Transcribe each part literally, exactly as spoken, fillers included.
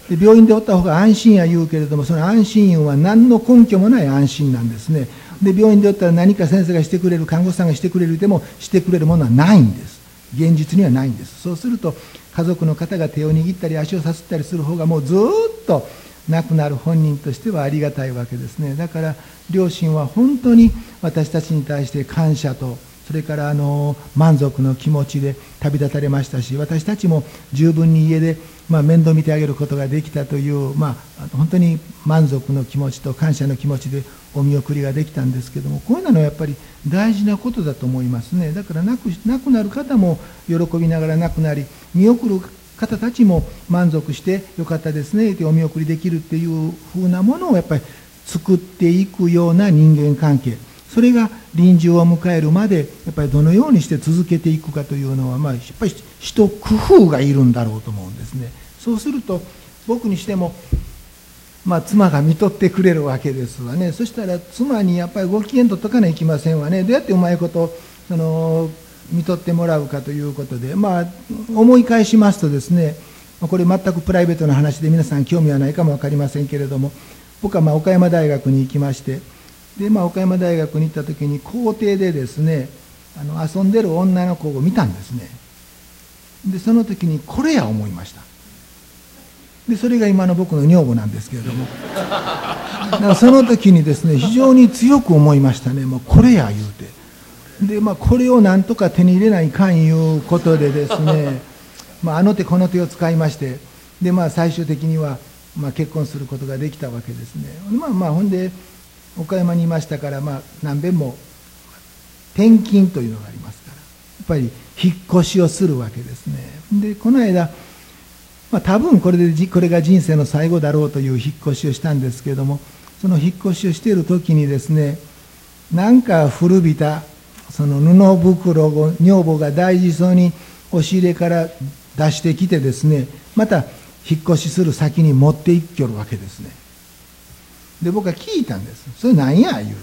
で病院でおった方が安心や言うけれども、その安心は何の根拠もない安心なんですね。で病院でおったら何か先生がしてくれる、看護師さんがしてくれるでもしてくれるものはないんです。現実にはないんです。そうすると家族の方が手を握ったり足をさすったりする方がもうずっと亡くなる本人としてはありがたいわけですね。だから両親は本当に私たちに対して感謝と、それからあの満足の気持ちで旅立たれましたし、私たちも十分に家で、まあ、面倒見てあげることができたという、まあ、本当に満足の気持ちと感謝の気持ちでお見送りができたんですけども、こういうのはやっぱり大事なことだと思いますね。だから亡く、亡くなる方も喜びながら亡くなり、見送る方たちも満足してよかったですねってお見送りできるっていうふうなものをやっぱり作っていくような人間関係、それが臨終を迎えるまでやっぱりどのようにして続けていくかというのは、まあ、やっぱり一工夫がいるんだろうと思うんですね。そうすると僕にしても、まあ、妻が看取ってくれるわけですわね。そしたら妻にやっぱりご機嫌取っとかないといけませんわね。どうやってうまいことその看取ってもらうかということで、まあ、思い返しますとですね、これ全くプライベートな話で皆さん興味はないかも分かりませんけれども、僕はまあ岡山大学に行きまして、で、まあ、岡山大学に行った時に校庭でですね、あの遊んでる女の子を見たんですね。でその時にこれや思いました。でそれが今の僕の女房なんですけれども、だからその時にですね非常に強く思いましたね。もうこれや言うて、で、まあ、これをなんとか手に入れないかんいうことでですね、まあ、あの手この手を使いまして、で、まあ、最終的には、まあ、結婚することができたわけですね。まあまあほんで岡山にいましたから、まあ、何べんも転勤というのがありますから、やっぱり引っ越しをするわけですね。でこの間、まあ、多分これでこれが人生の最後だろうという引っ越しをしたんですけれども、その引っ越しをしている時にですね、なんか古びたその布袋を女房が大事そうに押し入れから出してきてですね、また引っ越しする先に持っていきよるわけですね。で僕は聞いたんです。それ何や言うて。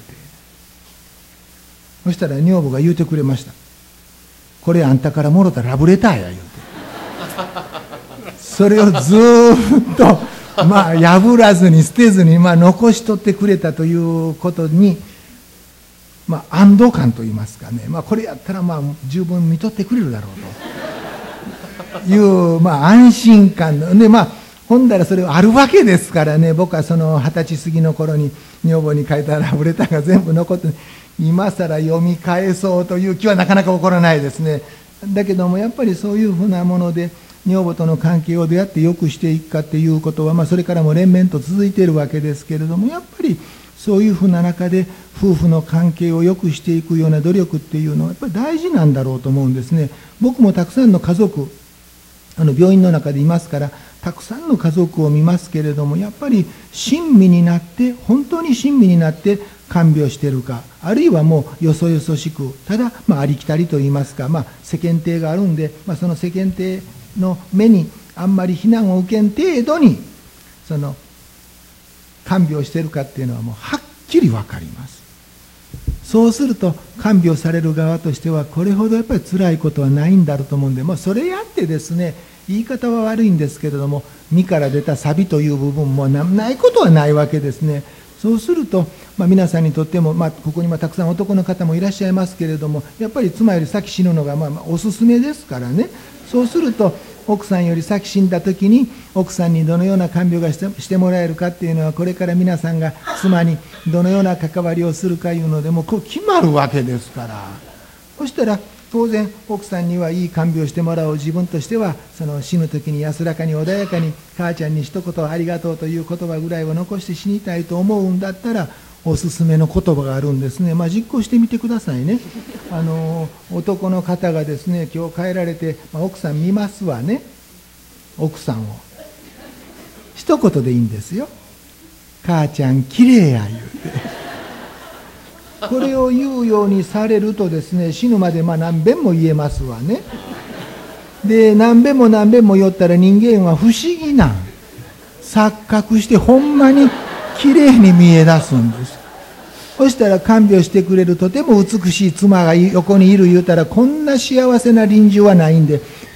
そしたら女房が言うてくれました。これあんたからもろたラブレターや言うて。それをずーっとまあ破らずに捨てずに、まあ、残しとってくれたということに、まあ、安堵感といいますかね、まあ、これやったらまあ十分見とってくれるだろうという、まあ、安心感で、まあほんだらそれはあるわけですからね。僕はその二十歳過ぎの頃に女房に書いたラブレターが全部残って、今更読み返そうという気はなかなか起こらないですね。だけどもやっぱりそういうふうなもので女房との関係をどうやって良くしていくかっていうことは、まあ、それからも連綿と続いているわけですけれども、やっぱりそういうふうな中で夫婦の関係を良くしていくような努力っていうのはやっぱり大事なんだろうと思うんですね。僕もたくさんの家族、あの病院の中でいますから、たくさんの家族を見ますけれども、やっぱり親身になって、本当に親身になって看病しているか、あるいはもうよそよそしく、ただ、まあ、ありきたりといいますか、まあ、世間体があるんで、まあ、その世間体の目にあんまり非難を受けん程度にその看病しているかっていうのはもうはっきり分かります。そうすると看病される側としてはこれほどやっぱり辛いことはないんだろうと思うんで、まあ、それやってですね、言い方は悪いんですけれども、身から出た錆という部分もないことはないわけですね。そうすると、まあ、皆さんにとっても、まあ、ここにもたくさん男の方もいらっしゃいますけれども、やっぱり妻より先死ぬのがまあまあおすすめですからね。そうすると奥さんより先死んだ時に奥さんにどのような看病がして、してもらえるかっていうのは、これから皆さんが妻にどのような関わりをするかいうのでもこう決まるわけですから、そしたら当然奥さんにはいい看病してもらおう、自分としてはその死ぬ時に安らかに穏やかに母ちゃんに一言ありがとうという言葉ぐらいを残して死にたいと思うんだったら、おすすめの言葉があるんですね。まあ、実行してみてくださいね。あの男の方がですね、今日帰られて、まあ、奥さん見ますわね。奥さんを一言でいいんですよ。母ちゃんきれいや言うてこれを言うようにされるとですね、死ぬまでまあ何遍も言えますわね。で何遍も何遍も言ったら人間は不思議な錯覚してほんまにきれいに見え出すんです。そしたら看病してくれるとても美しい妻が横にいる言うたら、こんな幸せな臨終はないんで、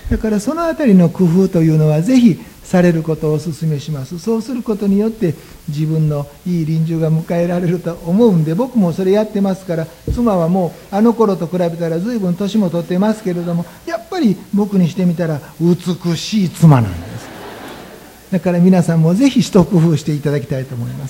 だからそのあたりの工夫というのはぜひされることをお勧めします。そうすることによって自分のいい臨終が迎えられると思うんで、僕もそれやってますから、妻はもうあの頃と比べたら随分年も取ってますけれども、やっぱり僕にしてみたら美しい妻なんです。だから皆さんもぜひ一工夫していただきたいと思います。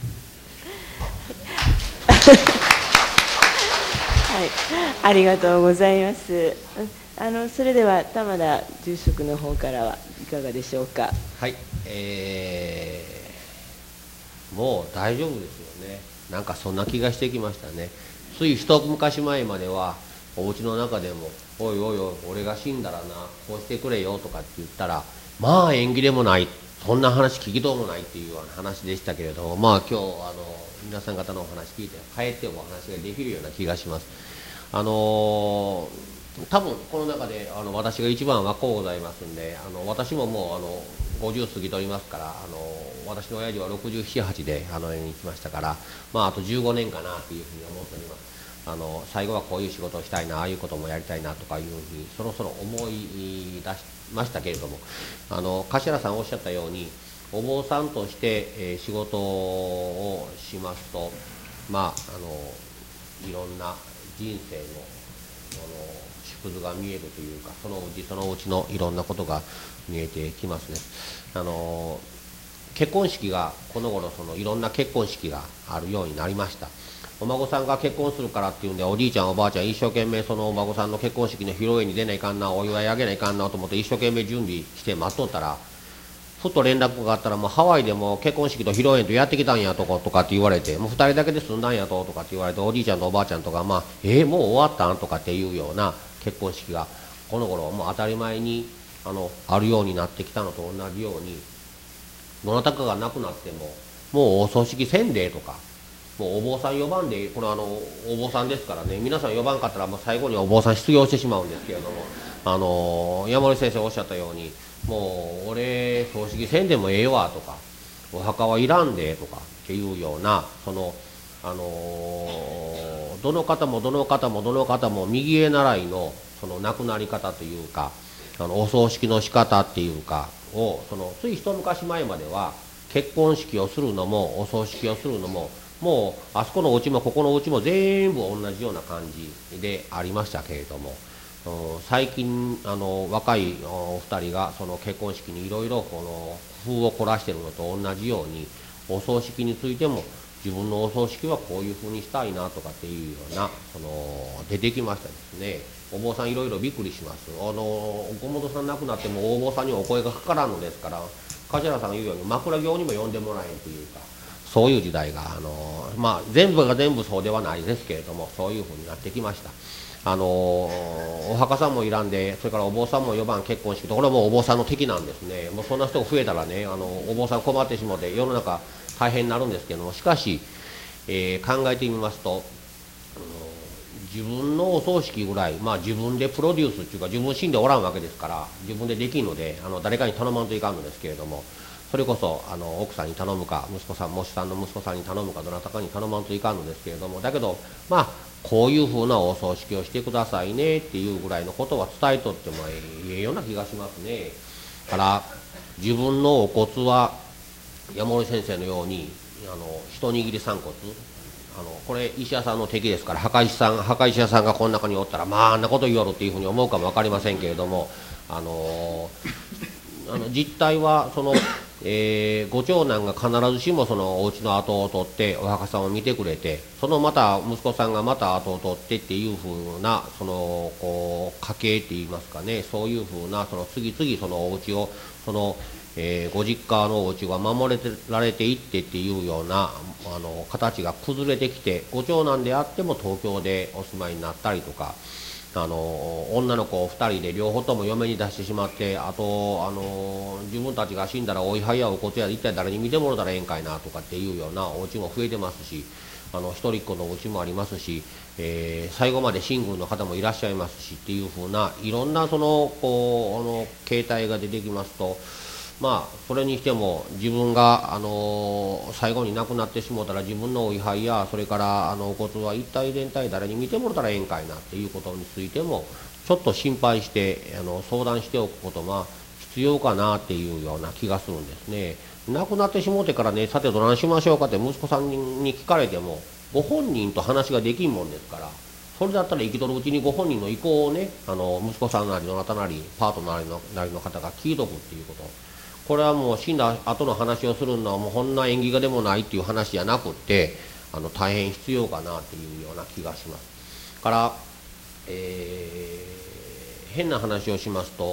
はい、ありがとうございます。あのそれでは玉田住職の方からはいかがでしょうか。 はい、えー、もう大丈夫ですよね。なんかそんな気がしてきましたね。つい一昔前まではお家の中でも「おいおいおい俺が死んだらなこうしてくれよ」とかって言ったら、まあ縁起でもない、そんな話聞きとうもないっていうような話でしたけれども、まあ今日あの皆さん方のお話聞いて帰ってお話ができるような気がします。あのー多分この中であの私が一番若うございますんで、あの私ももうあのごじゅう過ぎとりますから、あの私の親父はろくじゅうなな、はちであの世に来ましたから、まあ、あとじゅうごねんかなというふうに思っております。あの最後はこういう仕事をしたいな、ああいうこともやりたいなとかいうふうにそろそろ思い出しましたけれども、あの頭さんおっしゃったようにお坊さんとして、えー、仕事をしますと、まああのいろんな人生の縮図が見えるというか、そのうちそのうちのいろんなことが見えてきますね。あの結婚式がこの頃そのいろんな結婚式があるようになりました。お孫さんが結婚するからっていうんで、おじいちゃんおばあちゃん一生懸命そのお孫さんの結婚式の披露宴に出ないかんな、お祝いあげないかんなと思って一生懸命準備して待っとったら、ふと連絡があったら、もうハワイでも結婚式と披露宴とやってきたんやとかとかって言われて、もうふたりだけで済んだんやととかって言われて、おじいちゃんとおばあちゃんとか、まあえー、もう終わったんとかっていうような結婚式がこの頃もう当たり前にあのあるようになってきたのと同じように、どなたかが亡くなってももうお葬式せんでとか、もうお坊さん呼ばんで、これあのお坊さんですからね、皆さん呼ばんかったらもう最後にお坊さん失業してしまうんですけれども、あの山森先生おっしゃったように、もう俺葬式せんでもええわとか、お墓はいらんでとかっていうような、そのあのー、どの方もどの方もどの方も右へ習いのその亡くなり方というか、あのお葬式の仕方っていうかを、そのつい一昔前までは結婚式をするのもお葬式をするのも、もうあそこのお家もここのお家も全部同じような感じでありましたけれども、最近あの若いお二人がその結婚式にいろいろこの工夫を凝らしているのと同じように、お葬式についても自分のお葬式はこういうふうにしたいなとかっていうようなその出てきましたですね。お坊さんいろいろびっくりします。あのご本さん亡くなってもお坊さんにお声がかからんのですから、頭さんが言うように枕業にも呼んでもらえんというか、そういう時代があの、まあ、全部が全部そうではないですけれども、そういうふうになってきました。あのお墓さんもいらんで、それからお坊さんも呼ばん結婚式と、これはもうお坊さんの敵なんですね。もうそんな人が増えたらね、あのお坊さん困ってしまって世の中大変になるんですけども、しかし、えー、考えてみますと、自分のお葬式ぐらい、まあ、自分でプロデュースっていうか、自分死んでおらんわけですから自分でできんので、あの誰かに頼まんといかんのですけれども、それこそあの奥さんに頼むか、息子さん、もしさんの息子さんに頼むか、どなたかに頼まんといかんのですけれども、だけどまあこういうふうなお葬式をしてくださいねっていうぐらいのことは伝えとってもええような気がしますね。から自分のお骨は山森先生のようにあの一握り散骨、あのこれ石屋さんの敵ですから、墓石さん墓石屋さんがこの中におったら、まああんなこと言おるっていうふうに思うかも分かりませんけれども、あのあの実態はその、えー、ご長男が必ずしもそのお家の後を取ってお墓さんを見てくれて、そのまた息子さんがまた後を取ってっていうふうなそのこう家系っていいますかね、そういうふうなその次々そのお家をその、えー、ご実家のお家が守れられていってっていうようなあの形が崩れてきて、ご長男であっても東京でお住まいになったりとか、あの女の子ふたりで両方とも嫁に出してしまって、あとあの自分たちが死んだらお位牌やお骨や一体誰に見てもらったらええんかいなとかっていうようなお家も増えてますし、あの一人っ子のお家もありますし、えー、最後までシングルの方もいらっしゃいますしっていうふうないろんなそのこうあの形態が出てきますと、まあそれにしても自分が、あのー、最後に亡くなってしもうたら自分のお位牌やそれからあのお骨は一体全体誰に見てもらったらええんかいなっていうことについてもちょっと心配してあの相談しておくことが必要かなっていうような気がするんですね。亡くなってしもうてからね、さてどないしましょうかって息子さんに聞かれてもご本人と話ができんもんですから、それだったら生きとるうちにご本人の意向をね、あの息子さんなりどなたなりパートナーなりのなりの方が聞いとくっていうこと、これはもう死んだ後の話をするのはもうこんな縁起がでもないっていう話じゃなくって、あの大変必要かなっていうような気がします。から、えー、変な話をしますと、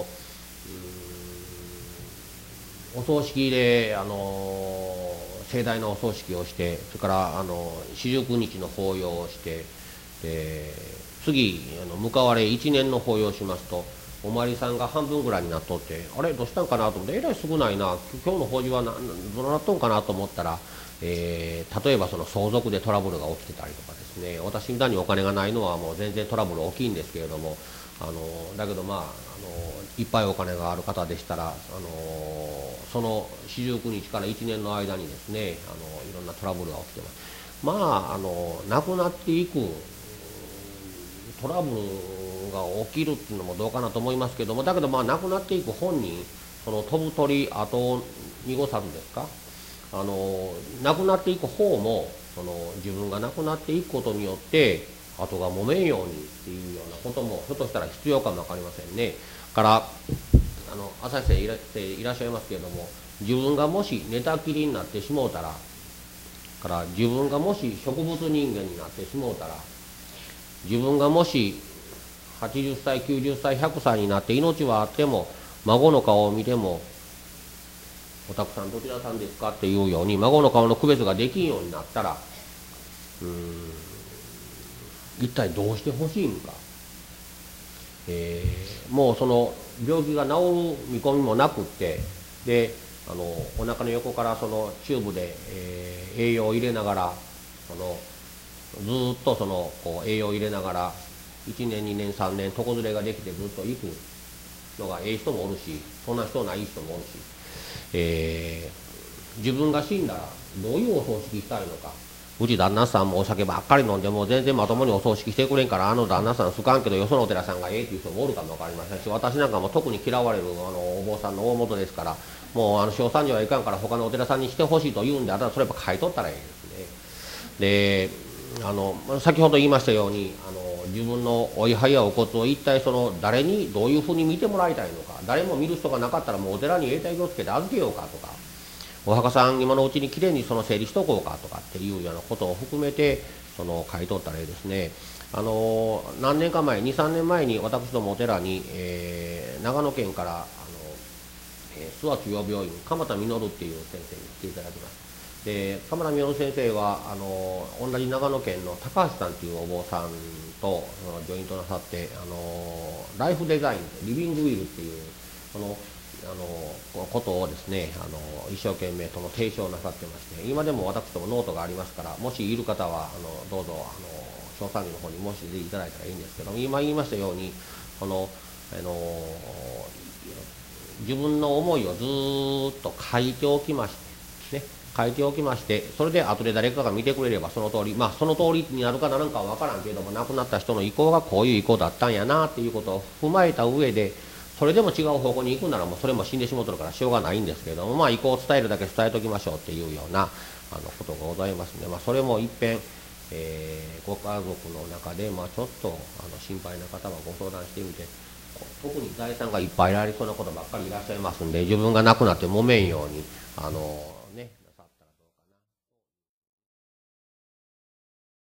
お葬式で、あの盛大なお葬式をして、それからあの四十九日の法要をして、で次あの向かわれいちねんの法要をしますと、お参りさんが半分ぐらいになっとって、あれどうしたんかなと思って、えらい少ないな、今日の法事はなどうなっとんかなと思ったら、えー、例えばその相続でトラブルが起きてたりとかですね、私みたいにお金がないのはもう全然トラブル大きいんですけれども、あのだけどまあ、あのいっぱいお金がある方でしたら、あのその四十九日からいちねんの間にですね、あのいろんなトラブルが起きてます。まあ、あの亡くなっていくトラブルが起きるっていうのもどうかなと思いますけども、だけどまあ亡くなっていく本人、その飛ぶ鳥後濁さずですか、あの亡くなっていく方もその自分が亡くなっていくことによって後が揉めんようにっていうようなこともひょっとしたら必要かも分かりませんね。からあの朝日先生いらいらっしゃいますけれども、自分がもし寝たきりになってしもうたら、から自分がもし植物人間になってしもうたら、自分がもしはちじゅっさいきゅうじゅっさいひゃくさいになって命はあっても孫の顔を見ても「おたくさんどちらさんですか?」っていうように孫の顔の区別ができんようになったら、うーん一体どうしてほしいのか、えー、もうその病気が治る見込みもなくって、であのお腹の横からそのチューブで、えー、栄養を入れながらそのずーっとそのこう栄養を入れながらいちねんにねんさんねん床ずれができてずっと行くのがええ人もおるし、そんな人ない人もおるし、えー、自分が死んだらどういうお葬式したいのか。うち旦那さんもお酒ばっかり飲んでもう全然まともにお葬式してくれんから、あの旦那さん好かんけどよそのお寺さんがええっていう人もおるかも分かりませんし、私なんかも特に嫌われるあのお坊さんの大元ですから、もうあの小三にはいかんから他のお寺さんにしてほしいと言うんであったらそれやっぱ買い取ったらええですね。であの先ほど言いましたように、あの自分のお位牌やお骨を一体その誰にどういうふうに見てもらいたいのか、誰も見る人がなかったらもうお寺に永代をつけて預けようかとか、お墓さん今のうちにきれいにその整理しとこうかとかっていうようなことを含めてその買い取ったらですね、あの何年か前にさんねんまえに私どもお寺に、えー、長野県からあの、えー、諏訪中央病院鎌田実っていう先生に来ていただきます。で鎌田実先生はあの同じ長野県の高橋さんというお坊さんとジョイントなさって、あのライフデザインリビングウィルっていうそのあのことをですね、あの一生懸命その提唱なさってまして、今でも私どもノートがありますから、もしいる方はあのどうぞあの小参議の方に申し出ていただいたらいいんですけども、今言いましたようにこのあの自分の思いをずーっと書いておきましてね、書いておきまして、それで後で誰かが見てくれればその通り、まあその通りになるかならんかは分からんけれども、亡くなった人の意向がこういう意向だったんやなっていうことを踏まえた上で、それでも違う方向に行くならもうそれも死んでしもうとるからしょうがないんですけれども、まあ意向を伝えるだけ伝えときましょうっていうようなあのことがございますので、まあ、それもいっぺん、えー、ご家族の中で、まあ、ちょっとあの心配な方はご相談してみて、特に財産がいっぱいありそうなことばっかりいらっしゃいますんで、自分が亡くなって揉めんようにあのね